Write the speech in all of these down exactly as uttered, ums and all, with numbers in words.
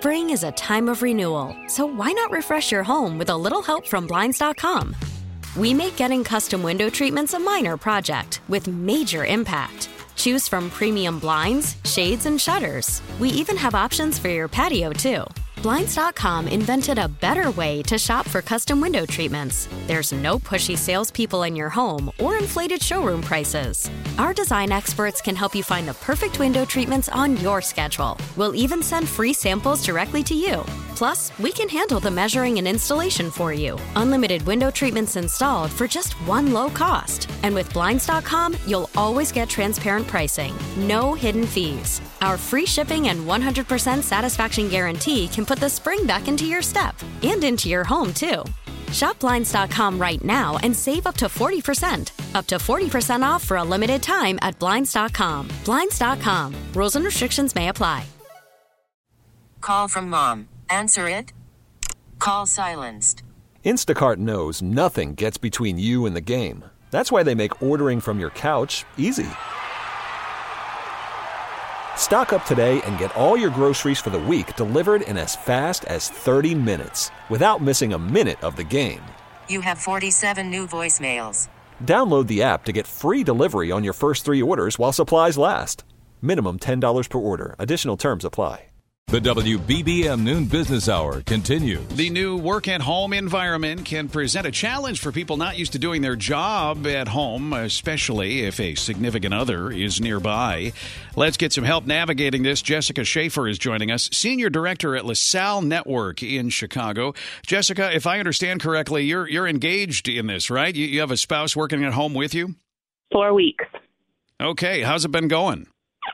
Spring is a time of renewal, so why not refresh your home with a little help from Blinds dot com? We make getting custom window treatments a minor project with major impact. Choose from premium blinds, shades, and shutters. We even have options for your patio, too. Blinds dot com invented a better way to shop for custom window treatments. There's no pushy salespeople in your home or inflated showroom prices. Our design experts can help you find the perfect window treatments on your schedule. We'll even send free samples directly to you. Plus, we can handle the measuring and installation for you. Unlimited window treatments installed for just one low cost. And with Blinds dot com, you'll always get transparent pricing. No hidden fees. Our free shipping and one hundred percent satisfaction guarantee can put the spring back into your step and into your home, too. Shop Blinds dot com right now and save up to forty percent. Up to forty percent off for a limited time at Blinds dot com. Blinds dot com. Rules and restrictions may apply. Call from mom. Answer it. Call silenced. Instacart knows nothing gets between you and the game. That's why they make ordering from your couch easy. Stock up today and get all your groceries for the week delivered in as fast as thirty minutes without missing a minute of the game. You have forty-seven new voicemails. Download the app to get free delivery on your first three orders while supplies last. Minimum ten dollars per order. Additional terms apply. The W B B M Noon Business Hour continues. The new work-at-home environment can present a challenge for people not used to doing their job at home, especially if a significant other is nearby. Let's get some help navigating this. Jessica Schaefer is joining us, Senior Director at LaSalle Network in Chicago. Jessica, if I understand correctly, you're you're engaged in this, right? You, you have a spouse working at home with you? Four weeks. Okay. How's it been going?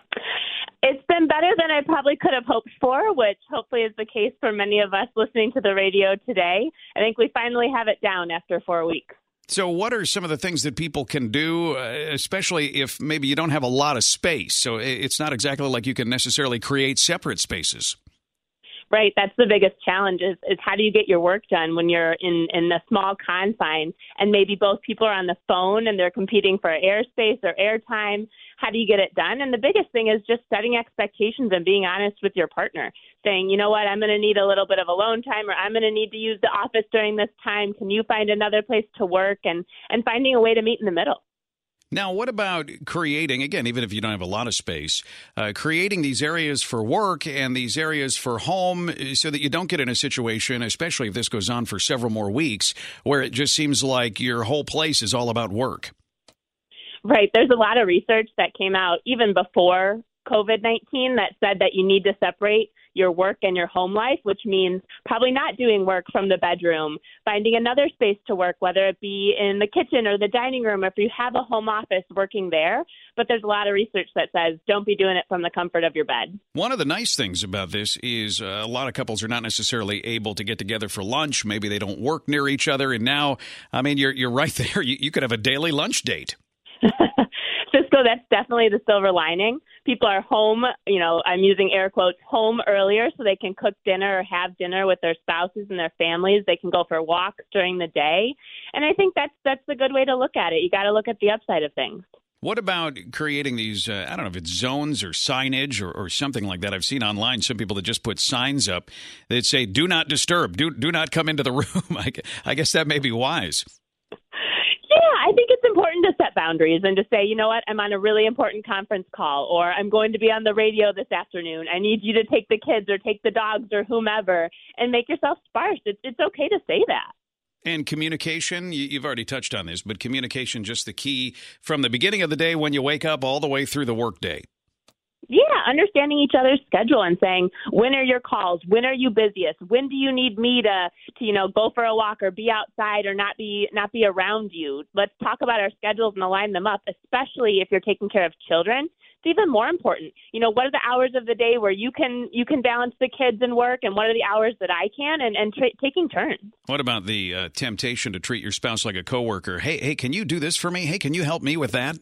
It's been better than I probably could have hoped for, which hopefully is the case for many of us listening to the radio today. I think we finally have it down after four weeks. So what are some of the things that people can do, uh, especially if maybe you don't have a lot of space? So it's not exactly like you can necessarily create separate spaces. Right. That's the biggest challenge is, is how do you get your work done when you're in, in a small confine and maybe both people are on the phone and they're competing for airspace or airtime. How do you get it done? And the biggest thing is just setting expectations and being honest with your partner, saying, you know what, I'm going to need a little bit of alone time or I'm going to need to use the office during this time. Can you find another place to work and, and finding a way to meet in the middle? Now, what about creating, again, even if you don't have a lot of space, uh, creating these areas for work and these areas for home so that you don't get in a situation, especially if this goes on for several more weeks, where it just seems like your whole place is all about work? Right. There's a lot of research that came out even before COVID nineteen that said that you need to separate your work and your home life, which means probably not doing work from the bedroom, finding another space to work, whether it be in the kitchen or the dining room, or if you have a home office, working there. But there's a lot of research that says don't be doing it from the comfort of your bed. One of the nice things about this is uh, a lot of couples are not necessarily able to get together for lunch. Maybe they don't work near each other. And now, I mean, you're, you're right there. You, you could have a daily lunch date. Cisco, that's definitely the silver lining. People are home, you know, I'm using air quotes, home earlier so they can cook dinner or have dinner with their spouses and their families. They can go for walks during the day. And I think that's that's a good way to look at it. You got to look at the upside of things. What about creating these, uh, I don't know if it's zones or signage or, or something like that. I've seen online some people that just put signs up that say, do not disturb, do, do not come into the room. I, I guess that may be wise. Yeah, I think it's important to set boundaries and to say, you know what, I'm on a really important conference call, or I'm going to be on the radio this afternoon. I need you to take the kids or take the dogs or whomever and make yourself sparse. It's, it's okay to say that. And communication, you, you've already touched on this, but communication just the key from the beginning of the day when you wake up all the way through the workday. Yeah, understanding each other's schedule and saying, when are your calls? When are you busiest? When do you need me to, to, you know, go for a walk or be outside or not be not be around you? Let's talk about our schedules and align them up, especially if you're taking care of children. It's even more important. You know, what are the hours of the day where you can you can balance the kids and work, and what are the hours that I can, and, and tra- taking turns. What about the uh, temptation to treat your spouse like a coworker? Hey, hey, can you do this for me? Hey, can you help me with that?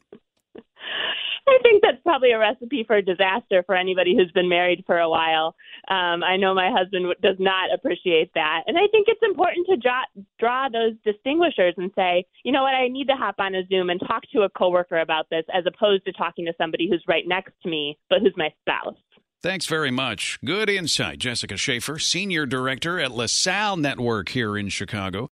I think that's probably a recipe for disaster for anybody who's been married for a while. Um, I know my husband does not appreciate that. And I think it's important to draw, draw those distinguishers and say, you know what, I need to hop on a Zoom and talk to a coworker about this as opposed to talking to somebody who's right next to me, but who's my spouse. Thanks very much. Good insight, Jessica Schaefer, Senior Director at LaSalle Network here in Chicago.